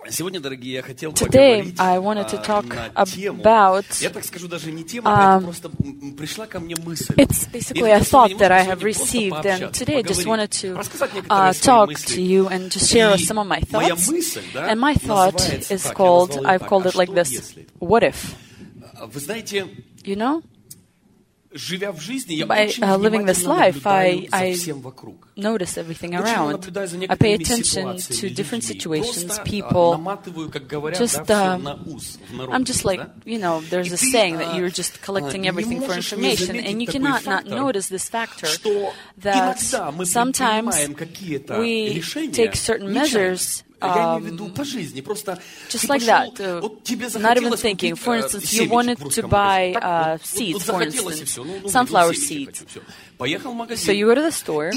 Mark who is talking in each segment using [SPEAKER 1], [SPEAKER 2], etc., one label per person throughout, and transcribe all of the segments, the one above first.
[SPEAKER 1] Сегодня, дорогие, я хотел
[SPEAKER 2] Today,
[SPEAKER 1] поговорить
[SPEAKER 2] I wanted to talk
[SPEAKER 1] на тему.
[SPEAKER 2] about,
[SPEAKER 1] Я так скажу, даже не тема, это просто пришла ко мне мысль.
[SPEAKER 2] it's basically a thought that I have received, and today I just wanted to talk to you and to share some of my thoughts. And my thought is called, I've called it like this, what if?
[SPEAKER 1] Вы знаете,
[SPEAKER 2] You know,
[SPEAKER 1] живя в жизни, я
[SPEAKER 2] by
[SPEAKER 1] очень
[SPEAKER 2] living this
[SPEAKER 1] внимательно
[SPEAKER 2] life,
[SPEAKER 1] наблюдаю за
[SPEAKER 2] I
[SPEAKER 1] всем вокруг.
[SPEAKER 2] notice everything
[SPEAKER 1] Очень
[SPEAKER 2] around.
[SPEAKER 1] наблюдаю за
[SPEAKER 2] I pay
[SPEAKER 1] некоторыми
[SPEAKER 2] attention to
[SPEAKER 1] ситуациями,
[SPEAKER 2] different
[SPEAKER 1] людьми.
[SPEAKER 2] situations,
[SPEAKER 1] Просто
[SPEAKER 2] people.
[SPEAKER 1] наматываю, как говорят,
[SPEAKER 2] Just,
[SPEAKER 1] да, всё на ус, в
[SPEAKER 2] I'm
[SPEAKER 1] народе,
[SPEAKER 2] just like,
[SPEAKER 1] да?
[SPEAKER 2] you know, there's a saying that you're just collecting everything for information, and you cannot not notice this factor that sometimes we take certain measures
[SPEAKER 1] Я имею в виду по жизни, просто
[SPEAKER 2] just like that, not even thinking. For instance, you wanted to buy seeds, for instance, sunflower seeds. So you go to the store,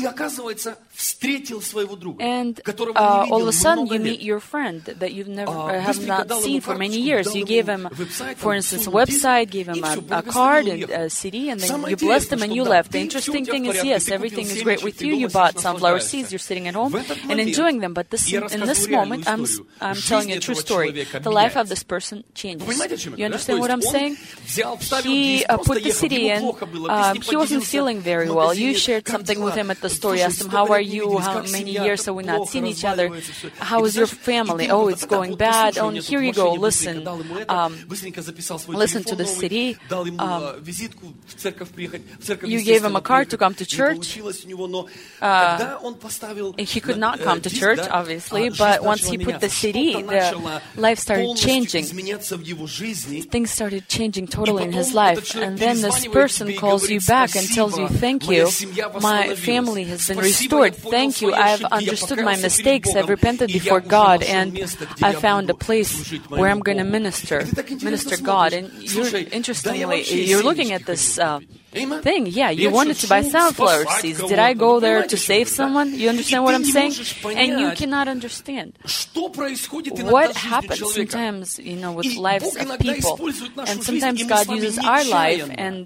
[SPEAKER 2] and all of a sudden you meet your friend that you've never have not seen for many years. You gave him, for instance, a website, gave him a card and a CD, and then you blessed him and you left. The interesting thing is, yes, everything is great with you. You bought sunflower seeds. You're sitting at home and enjoying them. But in this moment, I'm telling you a true story. The life of this person changes. You understand what I'm saying? He put the CD in. He wasn't feeling very well. You shared something with him at the store. You asked him, how are you? How many years have we not seen each other? How is your family? Oh, it's going bad. Oh, here you go. Listen. Listen to the CD. You gave him a card to come to church. He could not come to church, obviously, but once he put the CD, the life started changing. Things started changing totally in his life. And then this person calls you back and tells you, thank you, my family has been restored. Thank you, I've understood my mistakes, I've repented before God, and I found a place where I'm going to minister God. And interestingly, you're looking at this thing. Yeah, you wanted to buy sunflower seeds. Did I go there to save someone? You understand what I'm saying? And you cannot understand what happens sometimes, with lives of people. And sometimes God uses our life and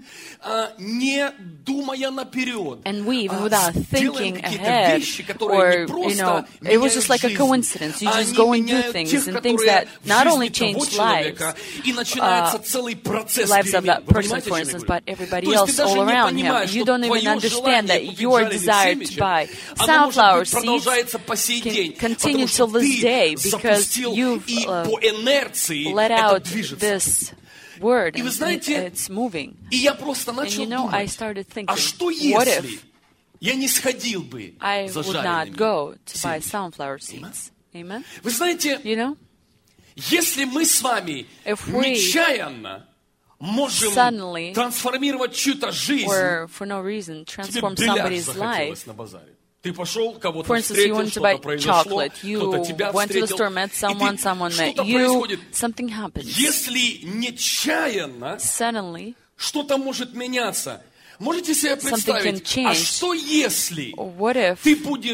[SPEAKER 2] we, even without thinking ahead, or, it was just like a coincidence. You just go and do things, and things that not only change lives of that person, for instance, but everybody else all around him. You don't even understand that your desire to buy sunflower seeds can continue till this day because you've let out this word, and it's moving. And I started thinking, what if I would not go to buy sunflower seeds? Amen? If we suddenly, or for no reason, transform somebody's life. For instance, you wanted to buy chocolate. You went to the store, met someone met you. Something happened. Suddenly, something can change. What if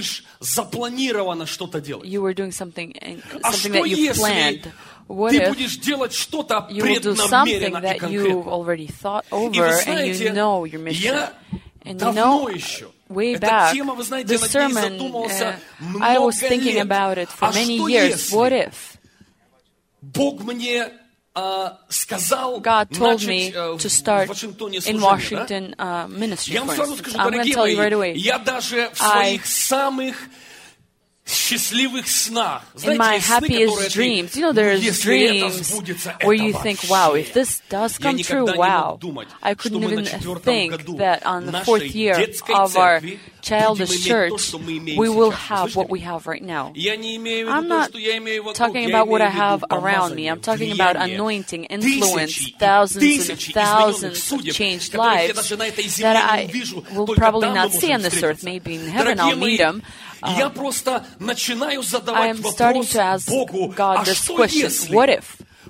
[SPEAKER 2] you were doing something that you planned? What if you will do something that you already thought over and you know your mission? And way back, this sermon, I was thinking about it for many years. What if God told me to start in Washington ministry, for instance? I'm going to tell you right away. In my happiest dreams, there's dreams where you think, wow, if this does come true, wow. I couldn't even think that on the 4th year of our childish church, we will have what we have right now. I'm not talking about what I have around me. I'm talking about anointing, influence, thousands and thousands of changed lives that I will probably not see on this earth. Maybe in heaven I'll meet them. I am starting to ask God this question, what if?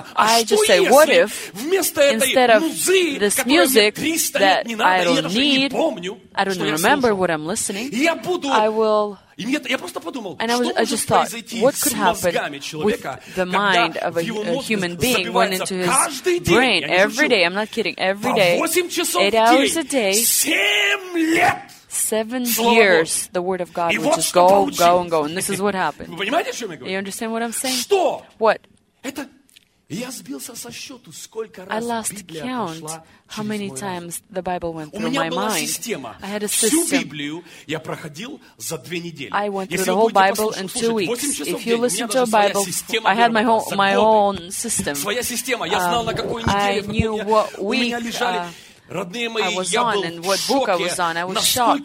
[SPEAKER 2] I just say, what if, instead of this music that I don't need, I don't remember what I'm listening, I will And I just thought, what could happen with the mind of a human being went into his brain every day? I'm not kidding. Every day, 8 hours a day, 7 years, the Word of God would just go, and go. And this is what happened. You understand what I'm saying? What? I lost count how many times the Bible went through my mind. I had a system. I went through the whole Bible in 2 weeks. If you listen to a Bible, I had my own system. I knew what week I was on and what book I was on. I was shocked.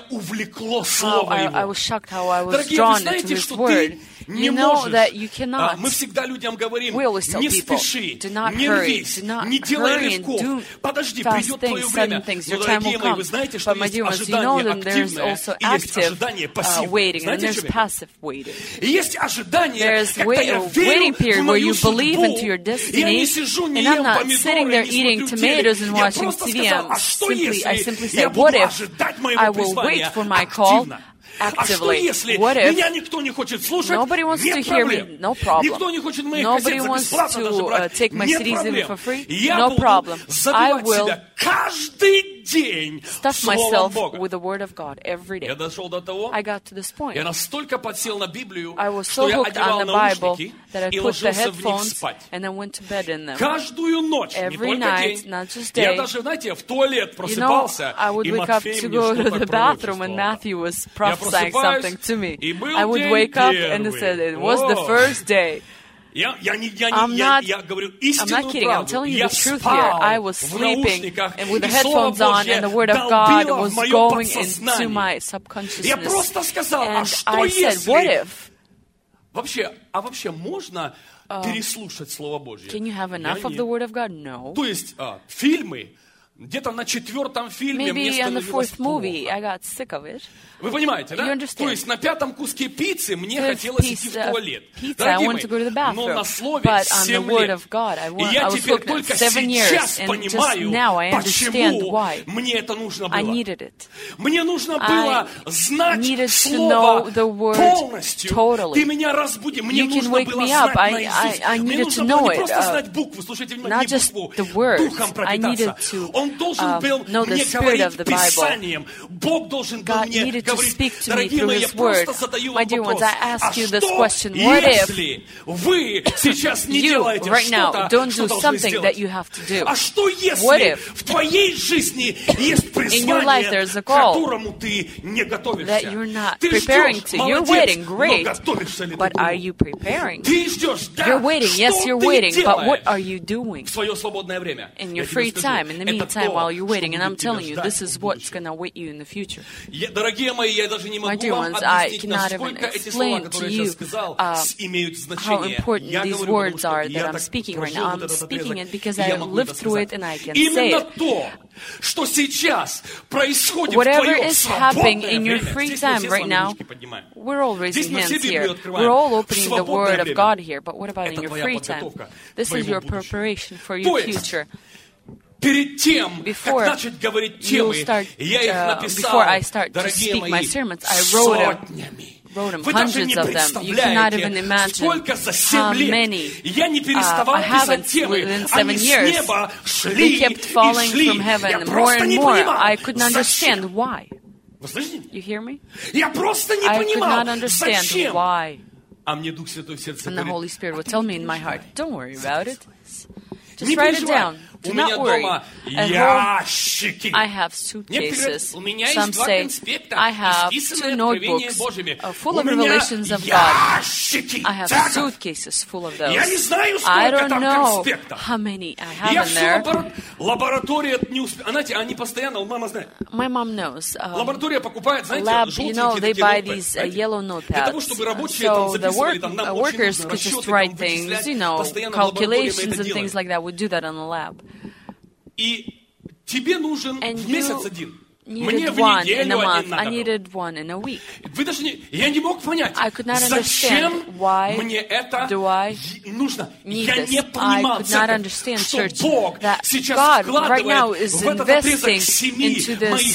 [SPEAKER 2] I was shocked how I was drawn into His Word. You know that you cannot. We always tell people, do not hurry, and do fast things, sudden things. Your time will come. But my dear ones, you know that there's also active waiting and there's passive waiting. There's a waiting period where you believe into your destiny, and I'm not sitting there eating tomatoes and watching TV. I simply say, what if I will wait for my call actively? What if nobody wants to hear me? No problem. Nobody wants to take my CDs even for free? No problem. I will stuff myself with the Word of God every day. I got to this point. I was so hooked on the Bible that I put the headphones and I went to bed in them. Every night, not just day. You know, I would wake up to go to the bathroom and Matthew was prophesying something to me. I would wake up and it said, it was the first day. I'm not kidding. I'm telling you the truth here. I was sleeping and with the headphones on and the Word of God was going into my subconsciousness. And I said, what if? Can you have enough of the Word of God? No. Maybe on the 4th movie, I got sick of it.
[SPEAKER 1] Вы понимаете, да? То есть на 5-м куске пиццы мне хотелось идти в туалет.
[SPEAKER 2] Дорогие мои,
[SPEAKER 1] но на слове 7 лет. И я теперь только сейчас понимаю, почему мне это нужно было. Мне нужно было знать Слово полностью. Ты меня разбуди. Мне нужно было знать наизусть. Мне нужно было не просто знать букву, слушайте внимательно, букву, духом пропитаться. Он должен был мне говорить Писанием. Бог должен был мне
[SPEAKER 2] to speak to me through His Word. My dear ones, I ask you this question. What if you, right now, don't do something that you have to do? What if in your life there's a call that you're not preparing to? You're waiting, great. But are you preparing? You're waiting, yes, you're waiting, but what are you doing in your free time, in the meantime, while you're waiting? And I'm telling you, this is what's going to await you in the future. My dear ones, I cannot even explain to you how important these words are that I'm speaking right now. I'm speaking it because I lived through it and I can say it. Whatever is happening in your free time right now, we're all raising hands here. We're all opening the Word of God here. But what about in your free time? This is your preparation for your future. Before I start to speak my sermons, I wrote them, hundreds of them. You cannot even imagine how many I haven't within 7 years. They kept falling from heaven more and more. I couldn't understand why. You hear me? I could not understand why. And the Holy Spirit would tell me in my heart, don't worry about it. Just write it down. Do not worry. At home, I have suitcases. Some say, I have 2 notebooks full of revelations of God. I have suitcases full of those. I don't know how many I have in there. My mom knows. Lab, you know, they buy these yellow notepads. So the workers could just write things, you know, calculations and things like that. Would do that on the lab. And needed one in a month. I needed one in a week. I could not understand why do I need this. I could not understand, church, that God right now is investing into this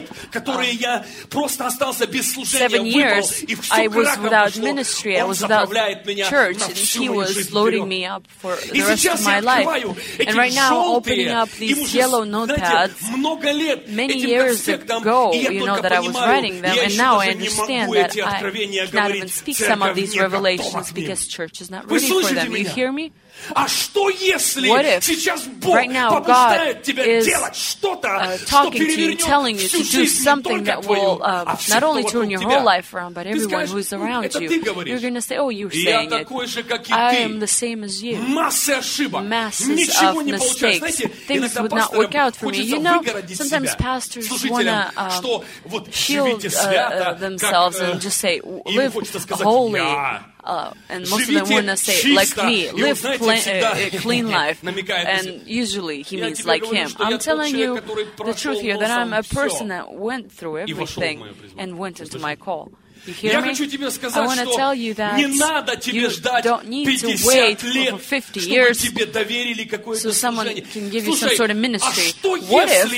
[SPEAKER 2] 7 years. I was without ministry. I was without church. And He was loading me up for the rest of my life. And right now, opening up these yellow notepads, many years ago, that I was writing them, and now I understand that I cannot even speak some of these revelations because church is not ready for them. You hear me? What if right now God is talking to you, telling you to do something that will not only turn your whole life around, but everyone who's around you? You're going to say, oh, you're saying it. I am the same as you. Masses of mistakes. Things would not work out for me. Sometimes pastors want to shield themselves and just say, live holy. And most of them want to say, like me, live a clean life. And usually he means like him. I'm telling you the truth here, that I'm a person that went through everything and went into my call. You hear me? I want to tell you that you don't need to wait for 50 years so someone can give you some sort of ministry. What if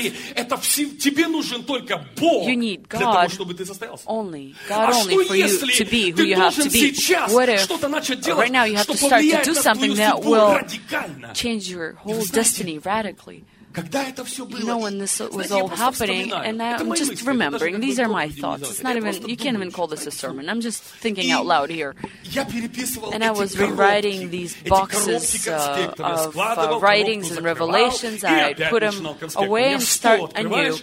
[SPEAKER 2] you need God only for you to be who you have to be? What if right now you have to start to do something that will change your whole destiny radically? When this was all happening, and I'm just remembering, these are my thoughts. It's not even, you can't even call this a sermon. I'm just thinking out loud here. And I was rewriting these boxes of writings and revelations. I put them away and start anew.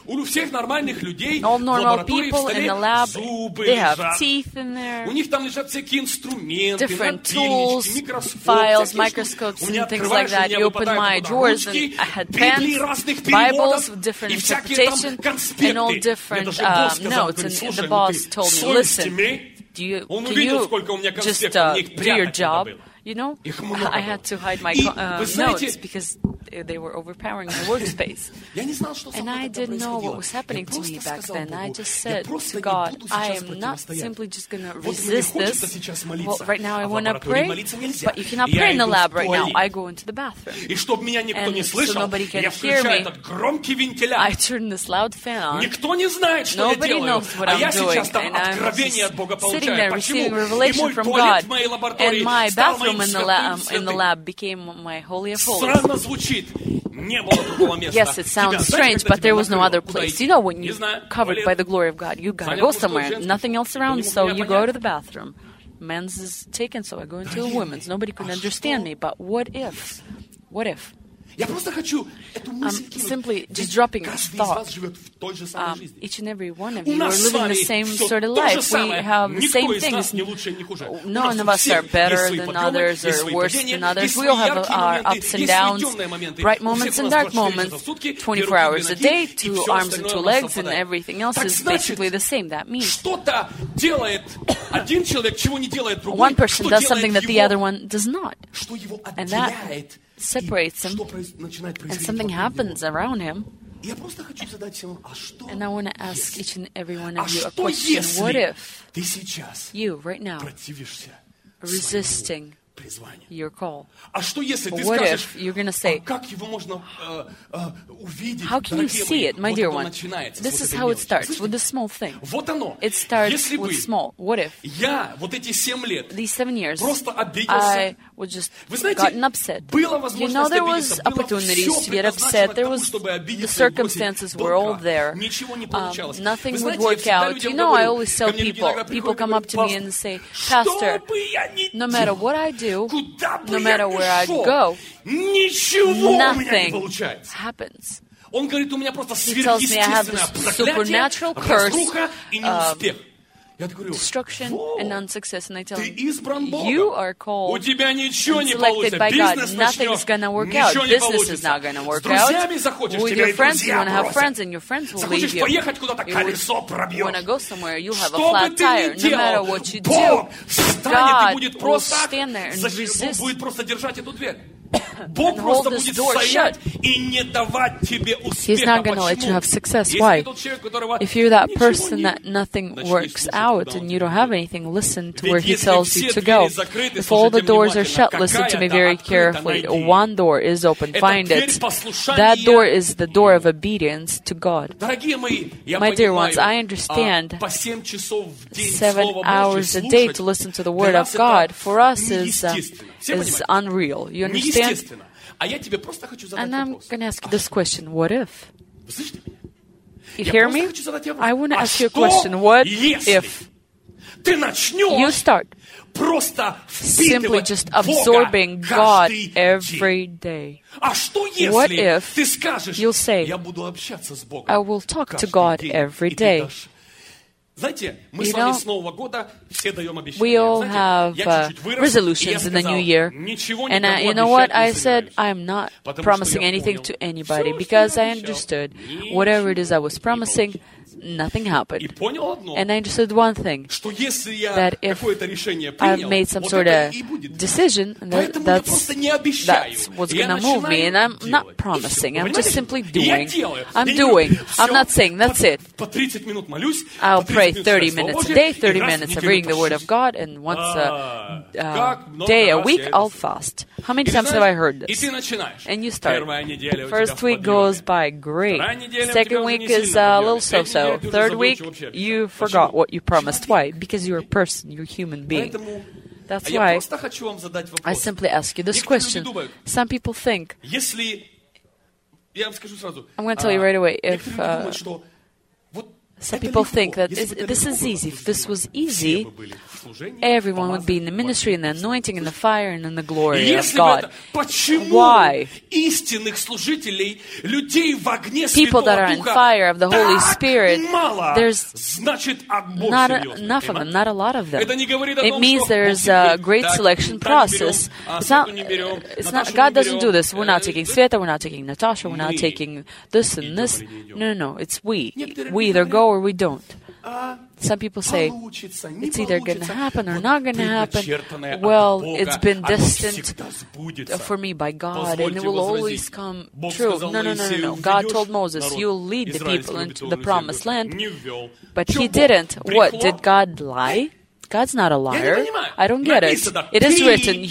[SPEAKER 2] All normal people in the lab, they have teeth in there, different tools, files, microscopes, and things like that. You open my drawers and I had pens, Bibles with different interpretation, and all different notes. And the boss told me, listen, can you just do your job? I had to hide my notes because they were overpowering my workspace. And I didn't know what was happening to me back then. I just said to God, I am not simply just going to resist this. Well, right now I want to pray, but you cannot pray in the lab right now. I go into the bathroom. And so nobody can hear me, I turn this loud fan on. Nobody knows what I'm doing. And I'm just sitting there receiving revelation from God. And my bathroom in the lab became my holy of holies. Yes, it sounds strange, but there was no other place. When you're covered by the glory of God, you gotta go somewhere. Nothing else around, so you go to the bathroom. Men's is taken, so I go into the women's. Nobody could understand me, but what if? What if? I'm simply just dropping a thought. Each and every one of you are living the same sort of life. We have the same things. None of us are better than others or worse than others. We all have our ups and downs, bright moments and dark moments, 24 hours a day, 2 arms and 2 legs, and everything else is basically the same. That means one person does something that the other one does not. And that separates him, and something happens around him. And I want to ask each and every one of you a question. What if you, right now, are resisting your call? What if you're going to say, how can you see it, my dear one? This is how it starts, with a small thing. It starts with small. What if these 7 years I was just gotten upset? There was opportunities to get upset. There was, the circumstances were all there. Nothing would work out. I always tell people come up to me and say, Pastor, no matter what I do, no matter where I go, nothing happens. He tells me I have this supernatural curse, destruction and unsuccess. And I tell him, you are called and selected by God. Nothing is going to work out. Business is not going to work out. With your friends, you want to have friends, and your friends will leave you. You want to go somewhere, you'll have a flat tire. No matter what you do, God will stand there and resist.
[SPEAKER 1] Бог просто будет стоять и не давать тебе успеха.
[SPEAKER 2] He's not going to let you have success. Why? If you're that person that nothing works out and you don't have anything, listen to where He tells you to go. If all the doors are shut, listen to me very carefully. One door is open, find it. That door is the door of obedience to God. My dear ones, I understand 7 hours a day to listen to the Word of God for us is unreal. You understand? And I'm going to ask you this question. What if? You hear me? I want to ask you a question. What if you start simply just absorbing God every day? What if you'll say, I will talk to God every day? You know, we all have resolutions in the new year. And you know what? I said, I'm not promising anything to anybody because I understood whatever it is I was promising, nothing happened. And I understood one thing, that if I've made some sort of decision, that's what's going to move me. And I'm not promising. I'm just simply doing. I'm doing. I'm not saying, that's it. I'll pray 30 minutes a day, 30 minutes of reading the Word of God, and once a day, a week, I'll fast. How many times have I heard this? And you start. First week goes by great. Second week is a little so-so. Third week, you forgot what you promised. Why? Because you're a person, you're a human being. That's why I simply ask you this question. Some people think, I'm going to tell you right away, if some people think that this is easy. If this was easy, everyone would be in the ministry, and the anointing, and the fire, and in the glory of God. Why? People that are in fire of the Holy Spirit, there's not enough of them, not a lot of them. It means there's a great selection process. It's not. God doesn't do this. We're not taking Sveta, we're not taking Natasha, we're not taking this and this. No. It's we. We either go or we don't. Some people say, it's either going to happen or not going to happen. Well, it's been destined for me by God, and it will always come true. No. God told Moses, you'll lead the people into the promised land, but he didn't. What? Did God lie? God's not a liar. I don't get it. It is written,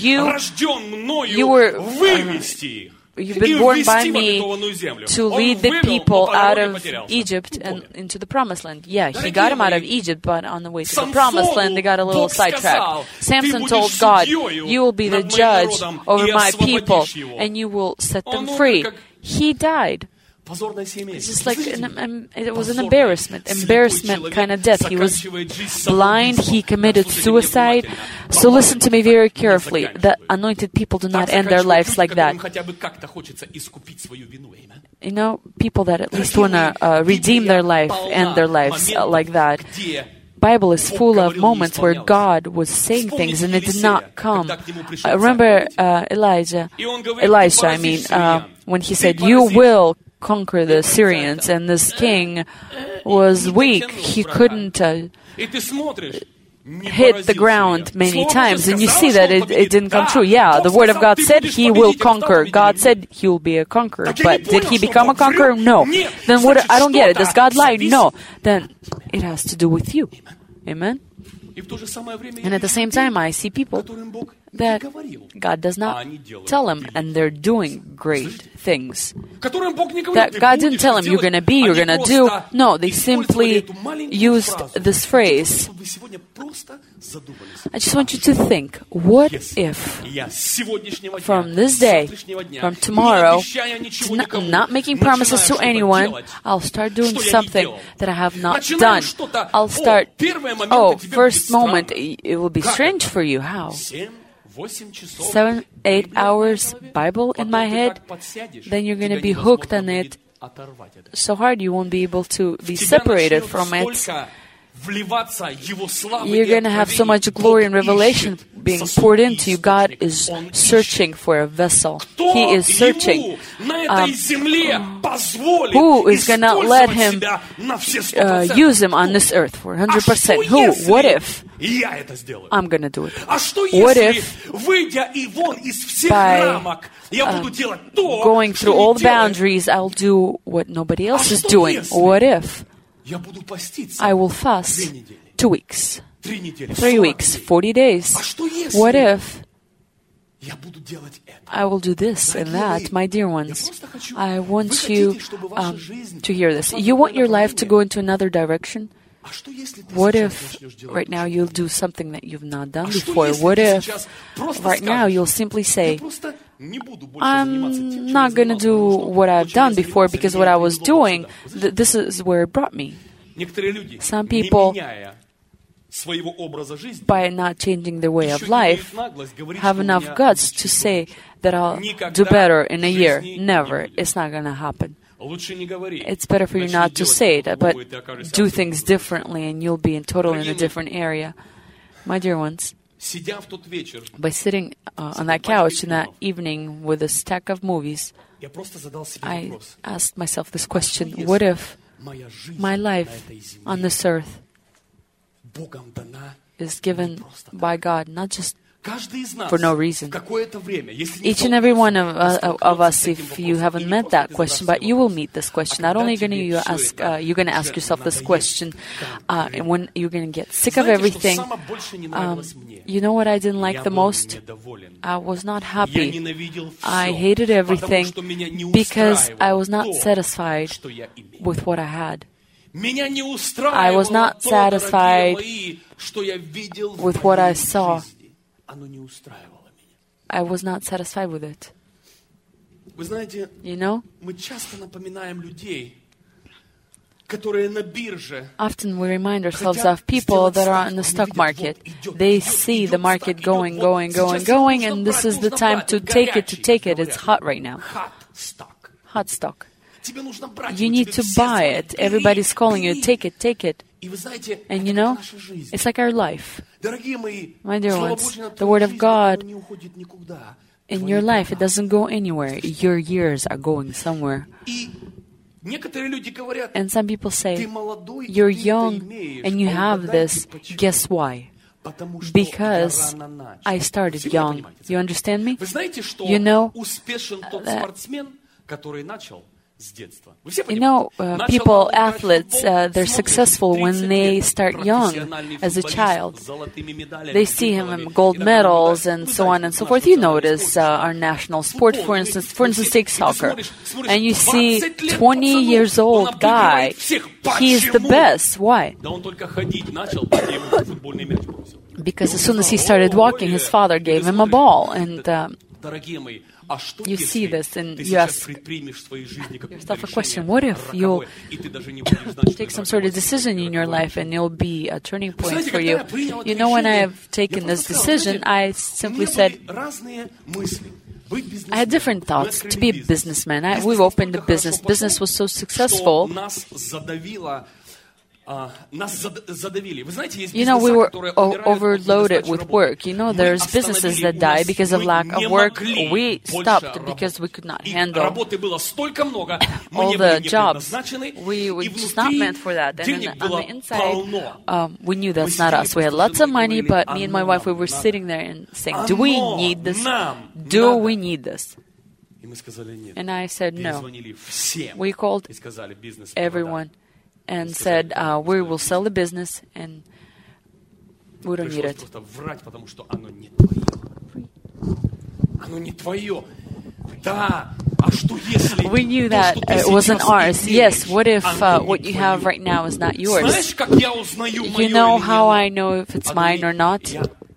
[SPEAKER 2] you've been born by me to lead the people out of Egypt and into the promised land. Yeah, he got them out of Egypt, but on the way to the promised land, they got a little sidetracked. Samson told God, you will be the judge over my people, and you will set them free. He died. It's just like it was an embarrassment kind of death. He was blind, he committed suicide. So listen to me very carefully. The anointed people do not end their lives like that. You know, people that at least want to redeem their life, end their lives like that. Bible is full of moments where God was saying things and it did not come. Remember Elisha, when he said, you will conquer the Syrians, and this king was weak. He couldn't hit the ground many times, and you see that it didn't come true. Yeah, the Word of God said he will conquer. God said he will be a conqueror, but did he become a conqueror? No. Then what? I don't get it. Does God lie? No. Then it has to do with you. Amen? And at the same time, I see people that God does not tell them, and they're doing great things. That God didn't tell them, you're going to be, you're going to do. No, they simply used this phrase. I just want you to think, what if from this day, from tomorrow, not making promises to anyone, I'll start doing something that I have not done. I'll start, first moment, it will be strange for you. How? 7, 8 hours Bible in my head, then you're going to be hooked on it so hard you won't be able to be separated from it. You're going to have so much glory and revelation being poured into you. God is searching for a vessel. He is searching. Who is going to let him use him on this earth for 100%? Who? What if I'm going to do it? What if by going through all the boundaries, I'll do what nobody else is doing? What if I will fast 2 weeks, 3 weeks, 40 days? What if I will do this and that? My dear ones, I want you to hear this. You want your life to go into another direction? What if right now you'll do something that you've not done before? What if right now you'll simply say, I'm not going to do what I've done before because what I was doing, this is where it brought me. Some people, by not changing their way of life, have enough guts to say that I'll do better in a year. Never. It's not going to happen. It's better for you not to say it, but do things differently and you'll be totally in a different area. My dear ones, by sitting on that couch in that evening with a stack of movies, I asked myself this question: what if my life on this earth is given by God, not just for no reason? Each and every one of us, if you haven't met that question, but you will meet this question. Not only you're going to ask yourself this question, and when you're going to get sick of everything. You know what I didn't like the most? I was not happy. I hated everything because I was not satisfied with what I had. I was not satisfied with what I saw. I was not satisfied with it. You know? Often we remind ourselves of people that are in the stock market. They see the market going, and this is the time to take it. It's hot right now. Hot stock. You need to buy it. Everybody's calling you, take it. And you know, it's like our life. My dear ones, the Word of God in your life, it doesn't go anywhere. Your years are going somewhere. And some people say, you're young and you have this. Guess why? Because I started young. You understand me? You know, people, athletes, they're successful when they start young, as a child. They see him in gold medals and so on and so forth. You notice our national sport, for instance, take soccer. And you see 20 years old guy, he's the best. Why? Because as soon as he started walking, his father gave him a ball. And you see this and you ask yourself a question: what if you'll take some sort of decision in your life and it'll be a turning point for you? You know, when I have taken this decision, I simply said, I had different thoughts, to be a businessman. We've opened a business. Business was so successful. You know, we were overloaded with work. You know, there's businesses that die because of lack of work. We stopped because we could not handle all the jobs. We were just not meant for that. And on the inside, we knew that's not us. We had lots of money, but me and my wife, we were sitting there and saying, do we need this? Do we need this? And I said, no. We called everyone and said, we will sell the business and we don't need it. We knew that it wasn't ours. Yes, what if what you have right now is not yours? You know how I know if it's mine or not?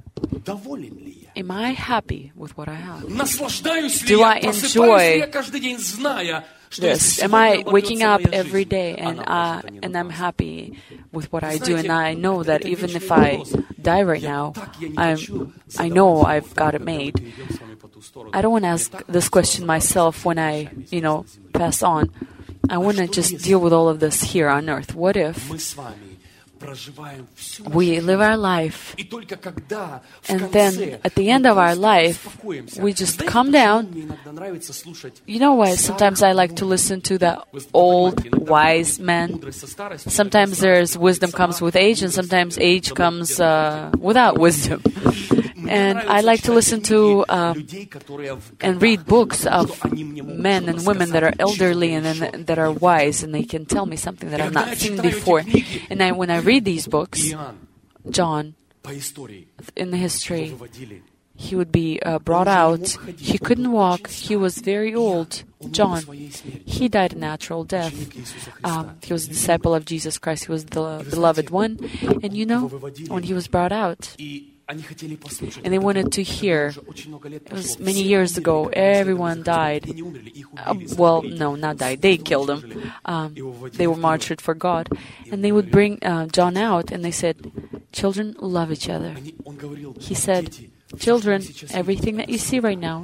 [SPEAKER 2] Am I happy with what I have? Do I enjoy this? Am I waking up every day and I'm happy with what I do, and I know that even if I die right now, I know I've got it made. I don't want to ask this question myself when I, pass on. I want to just deal with all of this here on earth. What if we live our life, and then at the end of our life, we just come down. You know why? Sometimes I like to listen to the old wise men. Sometimes there's wisdom comes with age, and sometimes age comes without wisdom. And I like to listen to and read books of men and women that are elderly and that are wise, and they can tell me something that I've not seen before. And when I read these books, John, in the history, he would be brought out. He couldn't walk. He was very old. John, he died a natural death. He was a disciple of Jesus Christ. He was the beloved one. And you know, when he was brought out, and they wanted to hear. It was many years ago. Everyone died. Well, no, not died. They killed him. They were martyred for God. And they would bring John out, and they said, "Children, love each other." He said, "Children, everything that you see right now,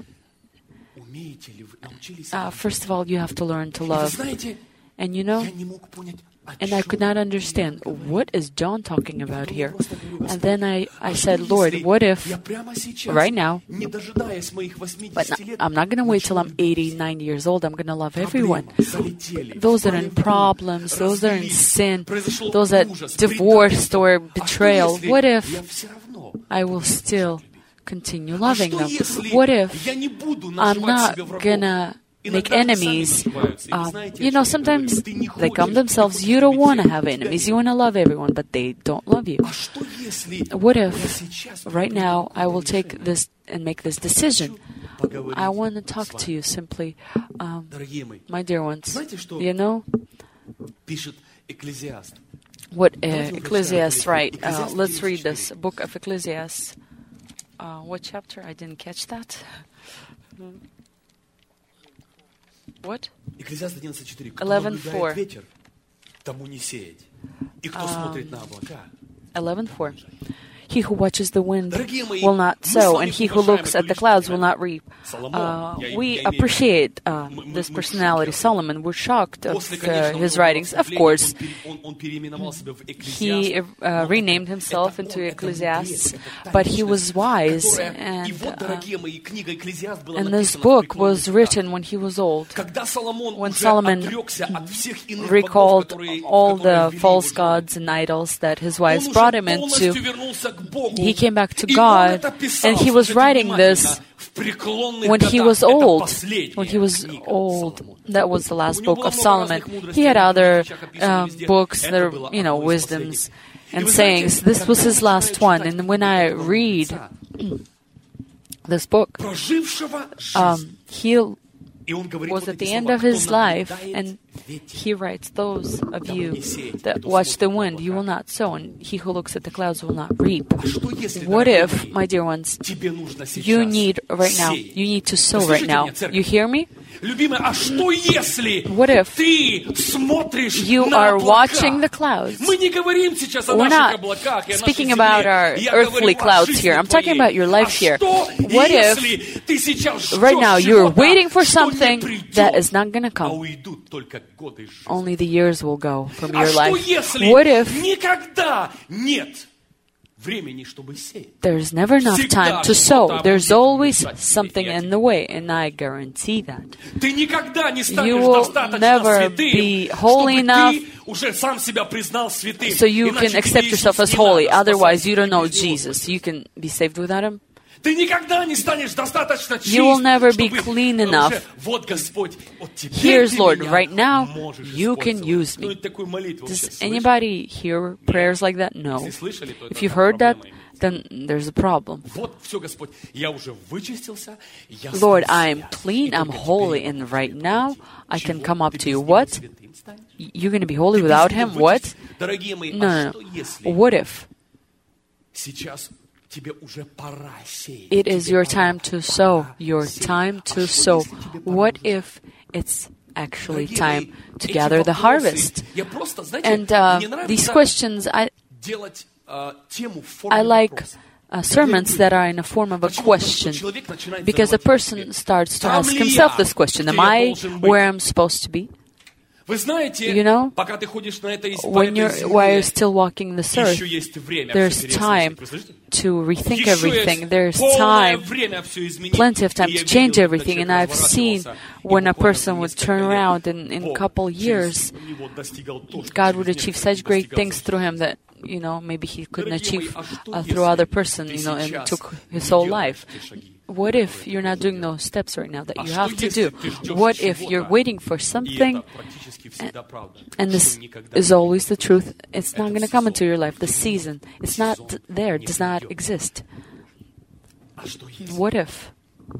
[SPEAKER 2] first of all, you have to learn to love." And you know, and I could not understand, what is John talking about here? And then I said, Lord, what if right now, but I'm not going to wait till I'm 89 years old, I'm going to love everyone. Those that are in problems, those that are in sin, those that divorced or betrayal, what if I will still continue loving them? What if I'm not going to make enemies? You know, sometimes they come themselves. You don't want to have enemies. You want to love everyone, but they don't love you. What if right now I will take this and make this decision? I want to talk to you simply, my dear ones. You know what Ecclesiastes write? Let's read this book of Ecclesiastes. What chapter? I didn't catch that. What? 11:4. 11:4. He who watches the wind will not sow, and he who looks at the clouds will not reap. We appreciate this personality. Solomon, we're shocked of his writings. Of course, he renamed himself into Ecclesiastes, but he was wise, and this book was written when he was old. When Solomon recalled all the false gods and idols that his wives brought him into, he came back to God, and he was writing this when he was old. When he was old, that was the last book of Solomon. He had other books that are, wisdoms and sayings. This was his last one. And when I read this book, he was at the end of his life, and he writes, those of you that watch the wind, you will not sow, and he who looks at the clouds will not reap. What if, my dear ones, you need right now, you need to sow right now? You hear me? What if you are watching the clouds? We're not speaking about our earthly clouds here. I'm talking about your life here. What if right now you're waiting for something that is not going to come? Only the years will go from your life. What if there's never enough time to sow? There's always something in the way, and I guarantee that. You will never be holy enough so you can accept yourself as holy. Otherwise, you don't know Jesus. You can be saved without Him. You will never be clean enough. Here's Lord, right now, you can use me. Does anybody hear prayers like that? No. If you've heard that, then there's a problem. Lord, I am clean, I'm holy, and right now, I can come up to you. What? You're going to be holy without Him? What? No. What if it is your time to sow? Your time to sow. What if it's actually time to gather the harvest? And these questions, I like sermons that are in a form of a question, because a person starts to ask himself this question: am I where I'm supposed to be? You know, while you're still walking this earth, there's time to rethink everything. There's time, plenty of time to change everything. And I've seen when a person would turn around in a couple years, God would achieve such great things through him that, you know, maybe he couldn't achieve through other person, you know, and took his whole life. What if you're not doing those steps right now that you have to do? What if you're waiting for something, and this is always the truth? It's not going to come into your life. The season, it's not there, it does not exist. What if?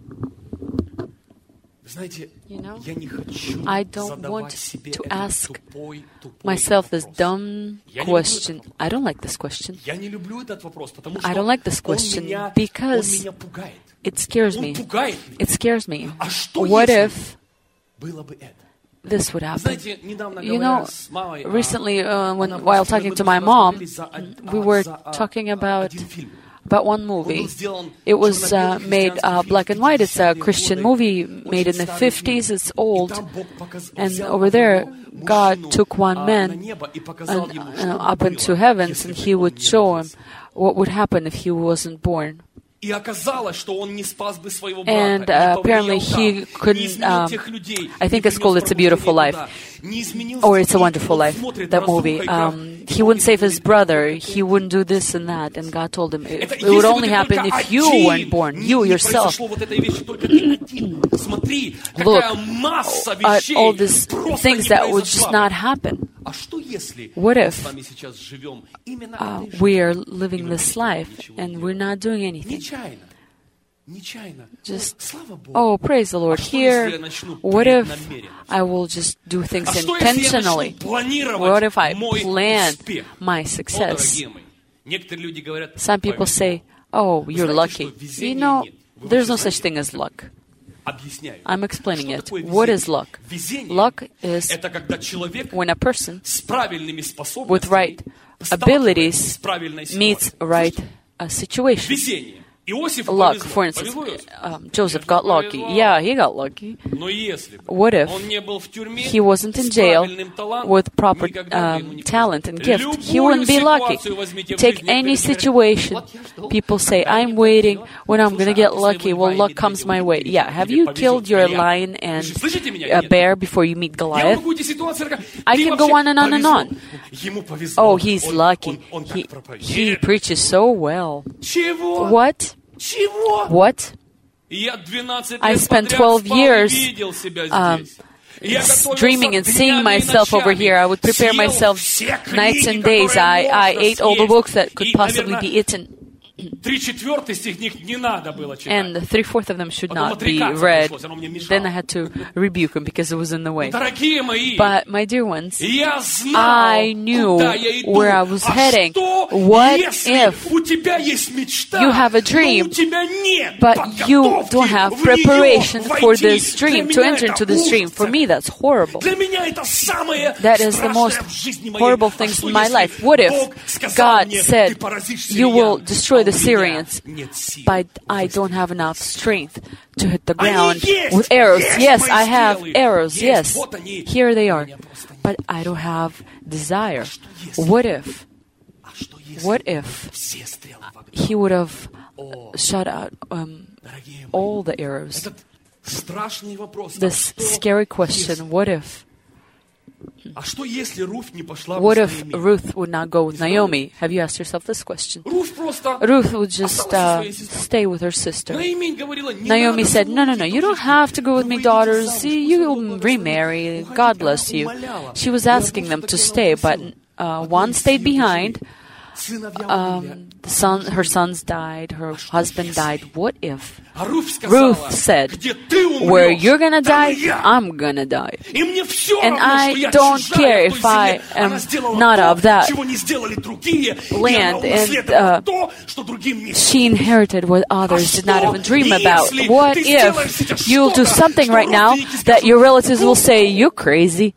[SPEAKER 2] You know, I don't want to ask myself this dumb question. I don't like this question. I don't like this question because it scares me. It scares me. What if this would happen? You know, recently, while talking to my mom, we were talking about one movie. It was made black and white. It's a Christian movie made in the 50s. It's old. And over there, God took one man up into heavens, and he would show him what would happen if he wasn't born. And apparently he couldn't, I think it's called It's a Beautiful Life, or It's a Wonderful Life, that movie. He wouldn't save his brother, he wouldn't do this and that, and God told him it would only happen if you weren't born, you yourself. Look at all these things that would just not happen. What if we are living this life and we're not doing anything? Just, oh, praise the Lord, here. What if I will just do things intentionally? What if I plan my success? Some people say, oh, you're lucky. You know, there's no such thing as luck. I'm explaining it. What is luck? Luck is when a person with right abilities meets a right situation. Luck, for instance, Joseph got lucky. Yeah, he got lucky. What if he wasn't in jail with proper talent and gift? He wouldn't be lucky. Take any situation. People say, I'm waiting when I'm going to get lucky. Well, luck comes my way. Yeah, have you killed your lion and a bear before you meet Goliath? I can go on and on and on. Oh, he's lucky. He preaches so well. What? What? I spent 12 years dreaming and seeing myself over here. I would prepare myself nights and days. I ate all the books that could possibly be eaten. And 3/4 of them should not be read. Then I had to rebuke him because it was in the way. But my dear ones, I knew where I was heading. What if you have a dream, but you don't have preparation for this dream, to enter into this dream? For me, that's horrible. That is the most horrible things in my life. What if God said, you will destroy the Syrians, but I don't have enough strength to hit the ground with arrows? Yes, I have arrows, yes. Here they are. But I don't have desire. What if he would have shot out all the arrows? This scary question, what if? What if Ruth would not go with Naomi? Have you asked yourself this question? Ruth would just stay with her sister. Naomi said, no, you don't have to go with me, daughters. You will remarry. God bless you. She was asking them to stay, but one stayed behind. Her sons died, her husband died. What if? Ruth said, where you're gonna die, I'm gonna die. And I don't care if I am not of that land. And she inherited what others did not even dream about. What if you'll do something right now that your relatives will say, you're crazy?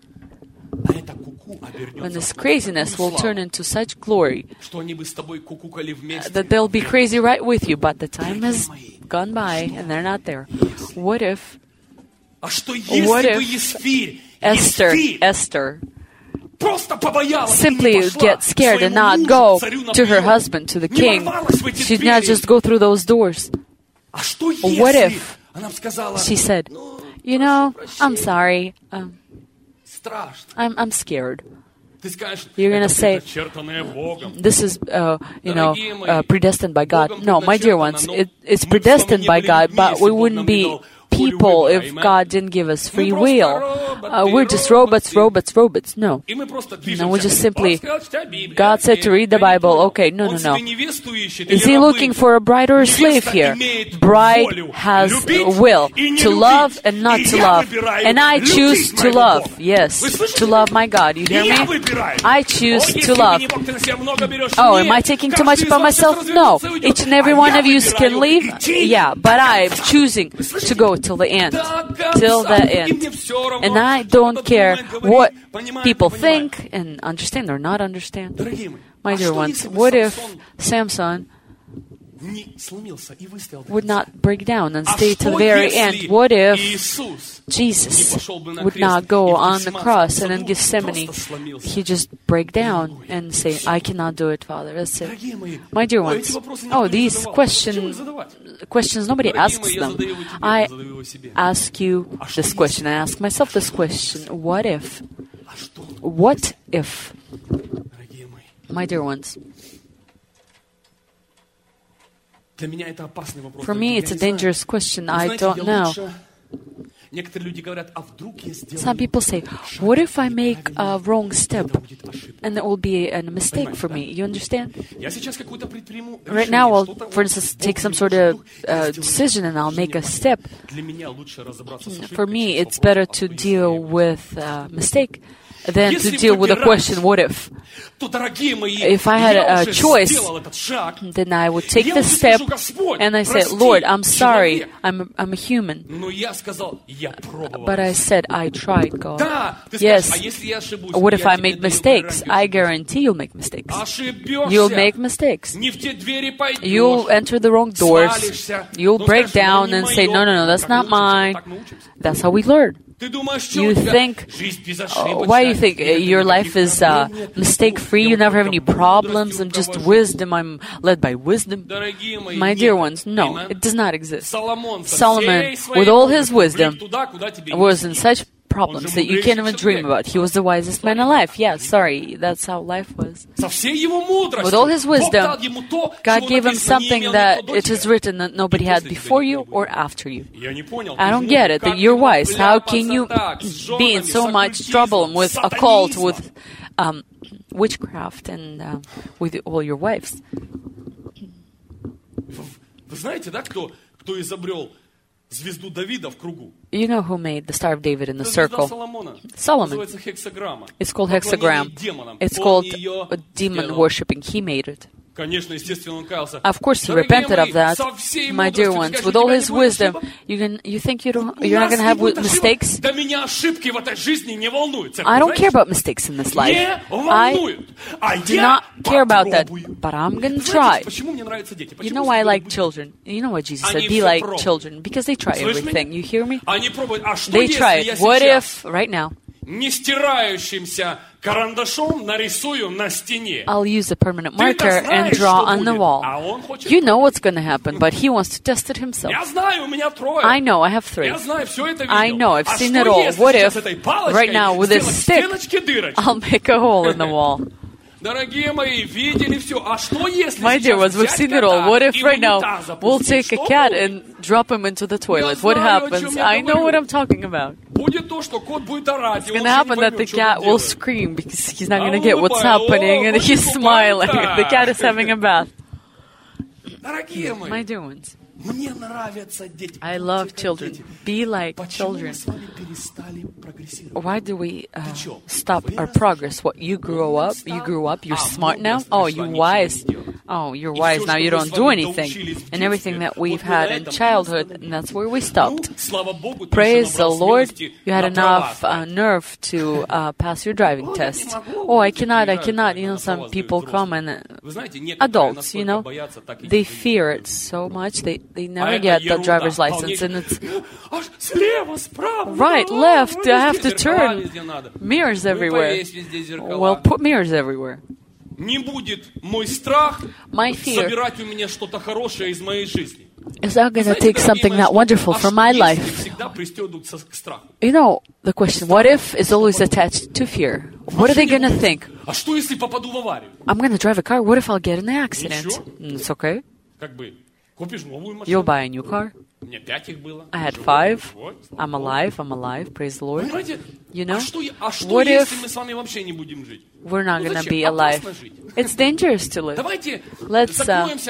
[SPEAKER 2] When this craziness will turn into such glory that they'll be crazy right with you, but the time has gone by and they're not there. What if Esther simply get scared and not go to her husband, to the king. She did not just go through those doors. What if she said, I'm sorry, I'm scared. You're going to say, this is, predestined by God. No, my dear ones, it's predestined by God, but we wouldn't be people if God didn't give us free will. We're just robots. No. We just simply, God said to read the Bible. Okay, no. Is He looking for a bride or a slave here? Bride has will to love and not to love. And I choose to love. Yes, to love my God. You hear me? I choose to love. Oh, am I taking too much by myself? No. Each and every one of you can leave. Yeah, but I'm choosing to go till the end. And I don't care what people think and understand or not understand. My dear ones, what if Samson would not break down and stay to the very end? What if Jesus would not go on the cross and in Gethsemane He just break down and say, I cannot do it, Father. That's it. My dear ones, these questions nobody asks them. I ask you this question. I ask myself this question. What if? What if? My dear ones, for me, it's a dangerous question. I don't know. Some people say, what if I make a wrong step and it will be a mistake for me? You understand? Right now, I'll, for instance, take some sort of decision and I'll make a step. For me, it's better to deal with a mistake than to deal with the question, what if? If I had a choice, then I would take this step and I said, Lord, I'm sorry, I'm a human. But I said, I tried, God. Yes, what if I made mistakes? I guarantee you'll make mistakes. You'll make mistakes. You'll enter the wrong doors. You'll break down and say, no, that's not mine. That's how we learn. You think, why do you think your life is mistake-free? You never have any problems. I'm just wisdom. I'm led by wisdom. My dear ones, no, it does not exist. Solomon, with all his wisdom, was in such problems that you can't even dream about. He was the wisest man alive. Yeah, sorry, that's how life was. With all his wisdom, God gave him something that it is written that nobody had before you or after you. I don't get it, that you're wise. How can you be in so much trouble with occult, with witchcraft, and with all your wives? You know who made the Star of David in the circle? Solomon. It's called hexagram. It's called demon worshipping. He made it. Of course, he repented of that. My dear ones, with all his wisdom, you think you're not going to have mistakes? I don't care about mistakes in this life. I do not care about that, but I'm going to try. You know why I like children? You know what Jesus said? Be like children, because they try everything. You hear me? They try it. What if, right now, I'll use a permanent marker and draw on the wall. You know what's going to happen, but he wants to test it himself. I know, I have 3. I know, I've seen it all. What if, right now, with this stick, I'll make a hole in the wall? My dear ones, we've seen it all. What if right now we'll take a cat and drop him into the toilet? What happens? I know what I'm talking about. It's going to happen that the cat will scream because he's not going to get what's happening, and he's smiling. The cat is having a bath. My dear ones, I love children. Be like children. Why do we stop our progress? What, you grew up, you're smart now? Oh, you're wise. oh, you're wise, now you don't do anything. And everything that we've had in childhood, and that's where we stopped. Praise the Lord, you had enough nerve to pass your driving test. Oh, I cannot. You know, some people come and adults, you know, they fear it so much, they never get the driver's license, and it's right, left, I have to turn. Mirrors everywhere. Well, put mirrors everywhere. My fear is not going to take something not wonderful from my life. You know, the question, what if, is always attached to fear. What are they going to think? I'm going to drive a car. What if I'll get in an accident? It's okay. You'll buy a new car. I had 5. I'm alive. Praise the Lord. You know, what if we're not going to be alive? It's dangerous to live. Let's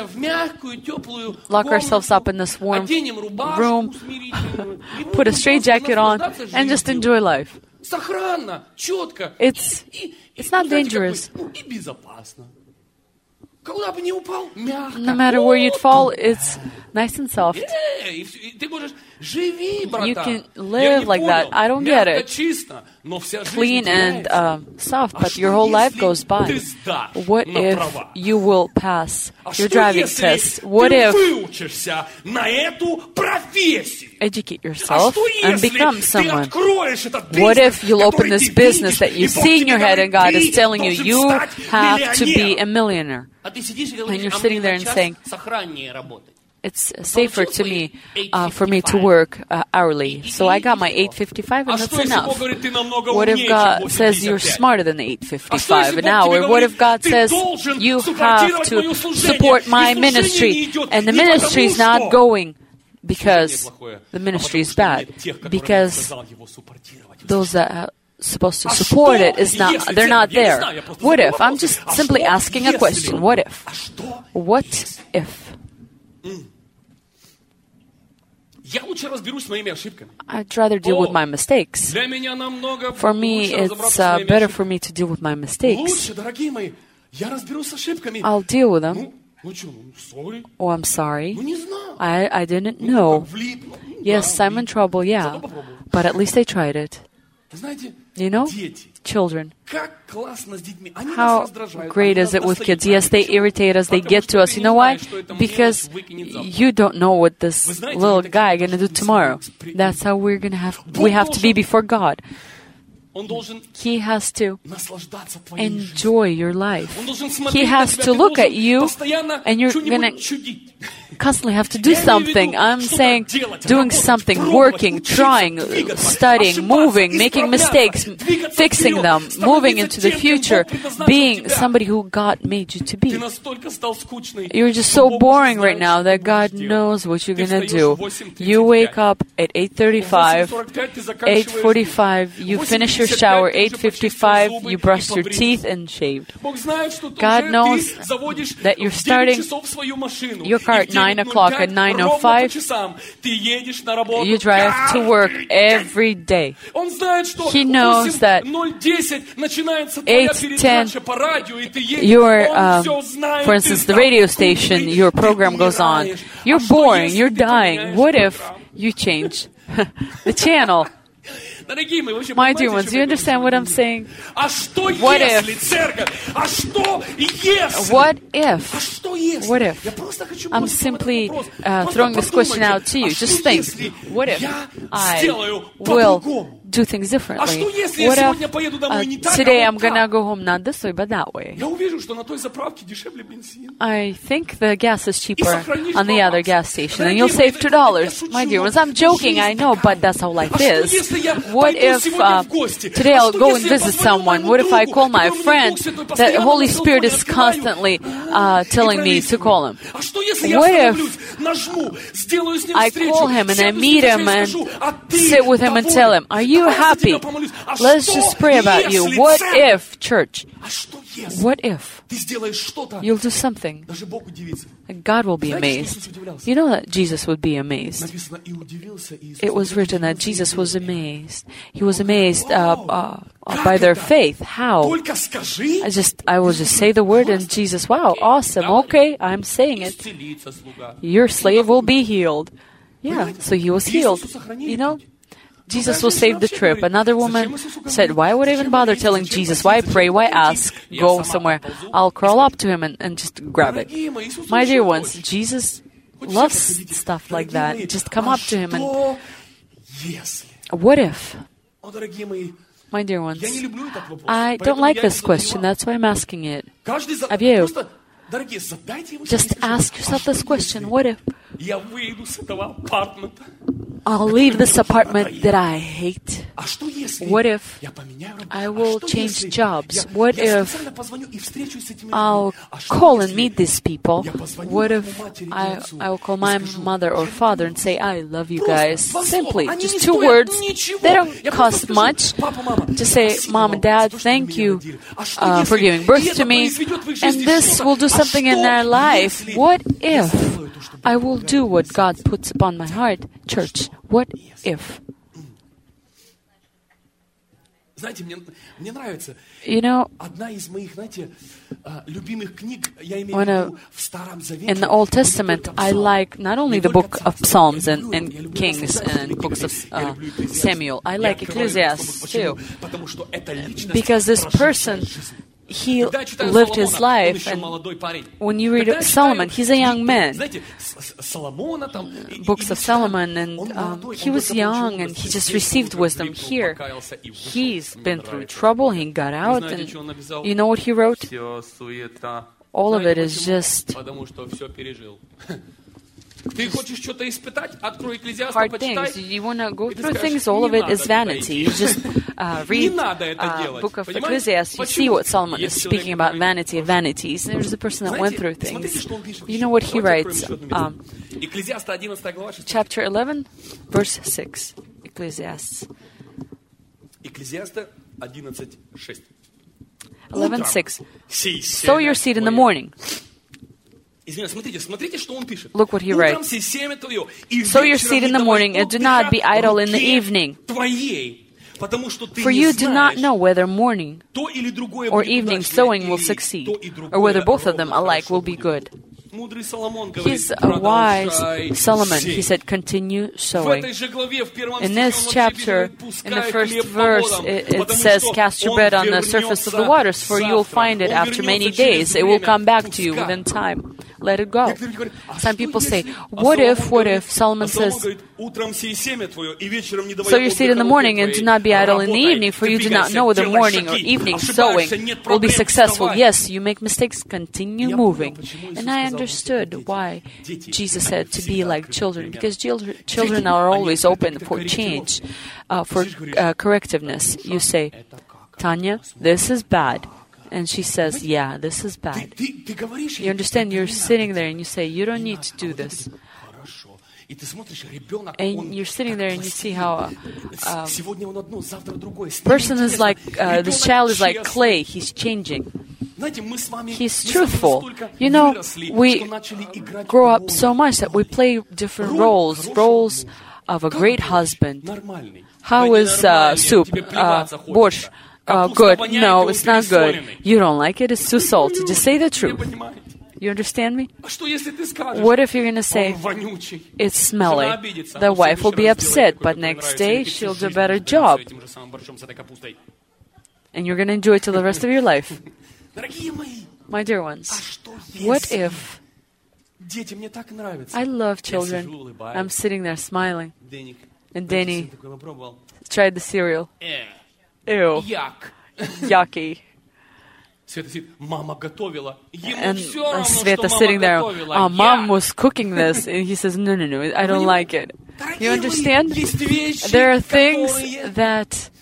[SPEAKER 2] lock ourselves up in this warm room, put a straitjacket on, and just enjoy life. It's not dangerous. No matter where you'd fall, it's nice and soft. You can live like that. I don't get it. Clean and soft, but your whole life goes by. What if you will pass your driving test? What if educate yourself and become someone? What if you'll open this business that you see in your head and God is telling you, you have to be a millionaire? And you're sitting there and saying, it's safer to me, for me to work hourly. So I got my 8.55 and that's enough. What if God says you're smarter than 8.55 an hour? What if God says you have to support my ministry and the ministry is not going because the ministry is bad? Because those that are supposed to support it they're not there. What if? I'm just simply asking a question. What if? What if? I'd rather deal with my mistakes. For me, it's better for me to deal with my mistakes. I'll deal with them. Oh, I'm sorry. I didn't know. Yes, I'm in trouble, yeah. But at least I tried it. You know, children. How great is it with kids? Yes, they irritate us, they get to us. You know why? Because you don't know what this little guy is going to do tomorrow. That's how we have to be before God. He has to enjoy your life. He has to look at you, and you're going to constantly have to do something. I'm saying doing something, working, trying, studying, moving, making mistakes, fixing them, moving into the future, being somebody who God made you to be. You're just so boring right now that God knows what you're going to do. You wake up at 8:35, 8:45, you finish your shower, 8:55, you brush your teeth and shaved. God knows that you're starting your car at 9 o'clock, at 9:05, you drive to work every day. He knows that 8:10, for instance, the radio station, your program goes on. You're boring, you're dying. What if you change the channel? My dear ones, do you understand what I'm saying? What if? What if? What if? I'm simply throwing this question out to you. Just think. What if I will do things differently? What if today I'm going to go home not this way, but that way? I think the gas is cheaper on the other gas station, and you'll save $2. My dear ones, I'm joking, I know, but that's how life is. What if today I'll go and visit someone? What if I call my friend that the Holy Spirit is constantly telling me to call him? What if I call him and I meet him and sit with him and tell him, are you happy? Let's just pray about you. What if, church? What if you'll do something? God will be amazed. You know that Jesus would be amazed. It was written that Jesus was amazed. He was amazed by their faith. How? I will just say the word and Jesus, wow, awesome, okay, I'm saying it. Your slave will be healed. Yeah, so he was healed. You know, Jesus will save the trip. Another woman said, why would I even bother telling Jesus? Why pray? Why ask? Go somewhere. I'll crawl up to him and just grab it. My dear ones, Jesus loves stuff like that. Just come up to him and... What if? My dear ones, I don't like this question. That's why I'm asking it. Abyev, just ask yourself this question. What if I'll leave this apartment that I hate? What if I will change jobs? What if I'll call and meet these people? What if I will call my mother or father and say, I love you guys? Simply, just 2 words. They don't cost much. Just say, Mom and Dad, thank you for giving birth to me. And this will do something in their life. What if I will do what God puts upon my heart? Church, what if? You know, in the Old Testament, I like not only the book of Psalms and Kings and books of Samuel, I like Ecclesiastes too, because this person, he lived his life, and when you read Solomon, he's a young man. Books of Solomon, and he was young, and he just received wisdom. Here, he's been through trouble, he got out, and you know what he wrote? All of it is just hard things. You want to go through things, all of it is vanity. You just read book of Ecclesiastes, you see what Solomon is speaking about, vanity of vanities. There's a person that went through things. You know what he writes? Chapter 11, verse 6. Ecclesiastes. 11:6. Sow your seed in the morning. Look what he writes. Sow your seed in the morning and do not be idle in the evening. For you do not know whether morning or evening sowing will succeed, or whether both of them alike will be good. He's a wise Solomon. He said, continue sowing. In this chapter, in the first verse, it says, cast your bread on the surface of the waters, for you will find it after many days. It will come back to you within time. Let it go. Some people say, what if? Solomon says, sow your seed in the morning and do not be idle in the evening, for you do not know whether morning or evening sowing will be successful. Yes, you make mistakes, continue moving. And I understood why Jesus said to be like children, because children are always open for change, for correctiveness. You say, Tanya, this is bad. And she says, yeah, this is bad. You understand? You're sitting there and you say, you don't need to do this. And you're sitting there and you see how person is like, this child is like clay. He's changing. He's truthful. You know, we grow up so much that we play different roles of a great husband. How is soup? Borscht? Good. No, it's not good. You don't like it? It's too salty. Just say the truth. You understand me? What if you're going to say, it's smelly? The wife will be upset, but next day she'll do a better job. And you're going to enjoy it till the rest of your life. My dear ones, what if... I love children. I'm sitting there smiling. And Danny tried the cereal. Ew. Yucky. And Sveta sitting there, Mom was cooking this. And he says, no, I don't like it. You understand? There are things that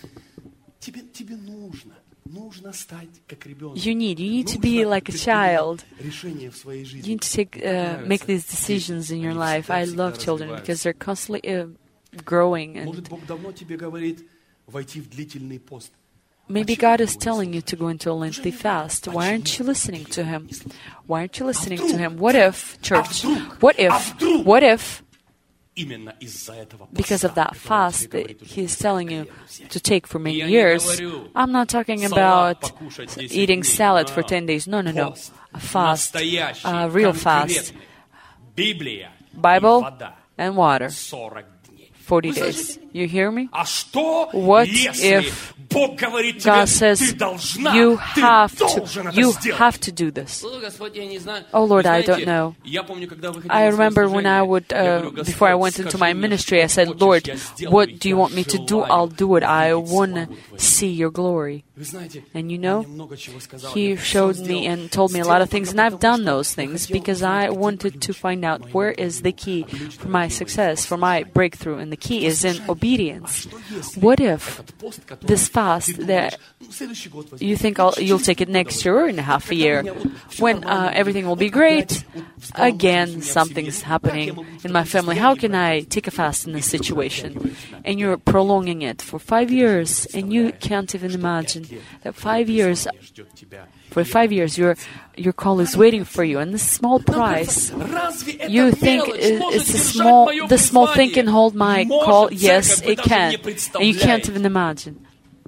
[SPEAKER 2] you need to be like a child. You need to make these decisions in your life. I love children because they're constantly growing. And Maybe God is telling you to go into a lengthy fast. Why aren't you listening to Him? Why aren't you listening to Him? What if, church, what if, because of that fast that He's telling you to take for many years? I'm not talking about eating salad for 10 days. No. A fast, a real fast. Bible and water. 40 days. You hear me? What if God says, you have to do this? Oh Lord, I don't know. I remember when I would, before I went into my ministry, I said, Lord, what do you want me to do? I'll do it. I want to see your glory. And you know, He showed me and told me a lot of things, and I've done those things because I wanted to find out where is the key for my success, for my breakthrough, and the key is in obedience. What if this fast that you think you'll take it next year or in half a year, when everything will be great, again something's happening in my family. How can I take a fast in this situation? And you're prolonging it for 5 years, and you can't even imagine that 5 years. For 5 years, your call is waiting for you, and this small price, you think it's the small thing can hold my call? Yes, it can. And you can't even imagine.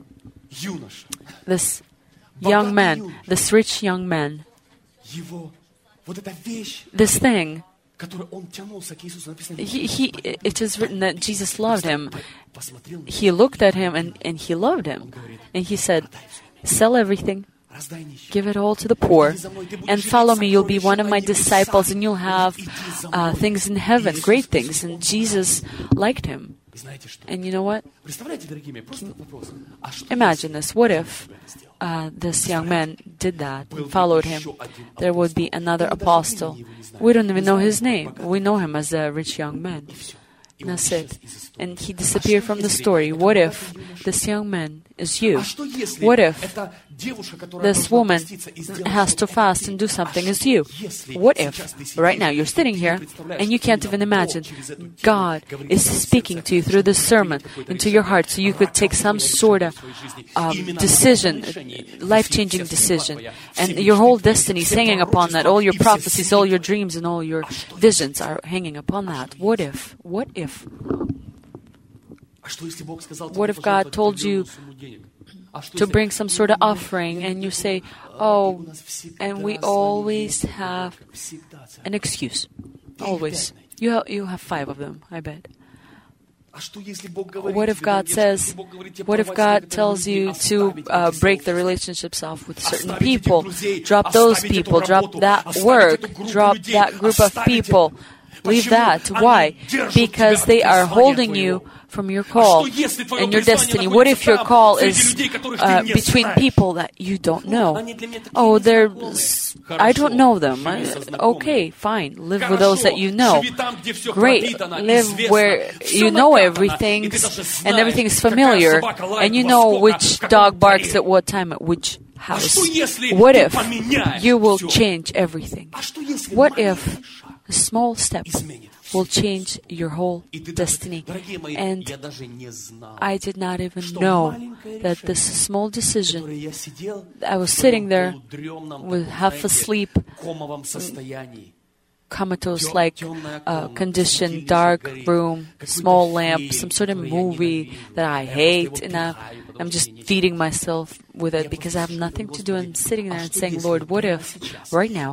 [SPEAKER 2] This young man, this rich young man, this thing, it is written that Jesus loved him. He looked at him and He loved him. And He said, sell everything. Give it all to the poor and follow me. You'll be one of my disciples and you'll have things in heaven, great things. And Jesus liked him. And you know what? Imagine this. What if this young man did that and followed him? There would be another apostle. We don't even know his name. We know him as a rich young man. That's it. And he disappeared from the story. What if this young man is you? What if this woman has to fast and do something is you? What if right now you're sitting here and you can't even imagine God is speaking to you through this sermon into your heart so you could take some sort of decision, life-changing decision, and your whole destiny is hanging upon that. All your prophecies, all your dreams, and all your visions are hanging upon that. What if? What if? What if God told you to bring some sort of offering and you say, oh, and we always have an excuse. Always. You have 5 of them, I bet. What if God says, what if God tells you to break the relationships off with certain people, drop those people, drop that work, drop that group of people, leave that. Why? Because they are holding you from your call and your destiny. What if your call is between people that you don't know? Oh, I don't know them. Okay, fine. Live with those that you know. Great. Live where you know everything and everything is familiar and you know which dog barks at what time at which house. What if you will change everything? What if a small step will change your whole destiny? And I did not even know that this small decision, I was sitting there with half asleep, comatose-like condition, dark room, small lamp, some sort of movie that I hate, and I'm just feeding myself with it because I have nothing to do. I'm sitting there and saying, Lord, what if right now,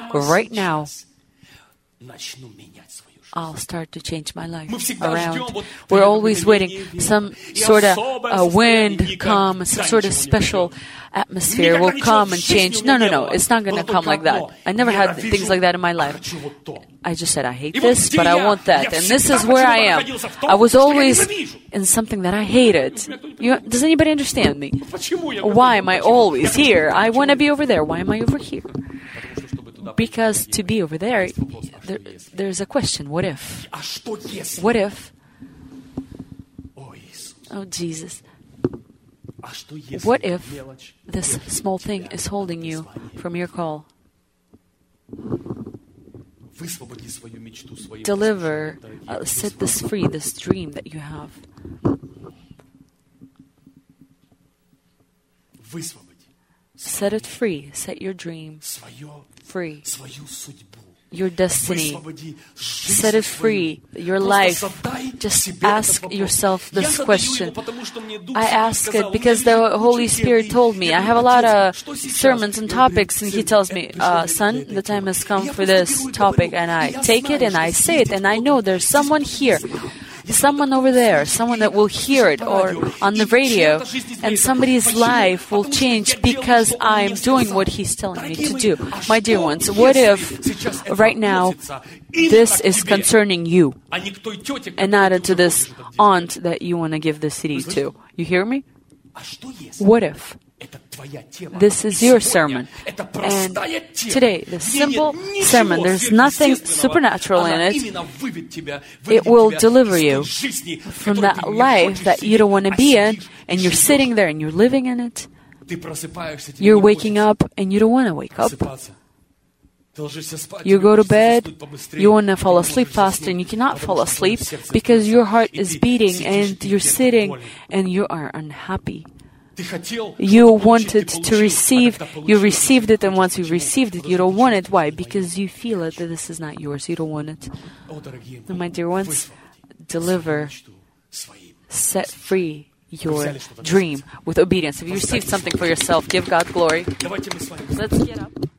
[SPEAKER 2] I'll start to change my life around. We're always waiting. Some sort of wind come, some sort of special atmosphere will come and change. No. It's not going to come like that. I never had things like that in my life. I just said, I hate this, but I want that. And this is where I am. I was always in something that I hated. Does anybody understand me? Why am I always here? I want to be over there. Why am I over here? Because to be over there's a question. What if? What if? Oh, Jesus. What if this small thing is holding you from your call? Deliver, set this free, this dream that you have. Set it free. Set your dream free. Your destiny. Set it free. Your life. Just ask yourself this question. I ask it because the Holy Spirit told me. I have a lot of sermons and topics, and He tells me, son, the time has come for this topic, and I take it and I say it, and I know there's someone here, someone over there, someone that will hear it, or on the radio, and somebody's life will change because I'm doing what He's telling me to do. My dear ones, what if right now this is concerning you and not to this aunt that you want to give the CD to? You hear me? What if this is your sermon? And today, the simple sermon, there's nothing supernatural in it. It will deliver you from that life that you don't want to be in, and you're sitting there and you're living in it. You're waking up and you don't want to wake up. You go to bed, you want to fall asleep fast, and you cannot fall asleep because your heart is beating and you're sitting and you are unhappy. You wanted to receive, you received it, and once you received it, you don't want it. Why? Because you feel it that this is not yours. You don't want it. And my dear ones, deliver, set free your dream with obedience. If you received something for yourself, give God glory. Let's get up.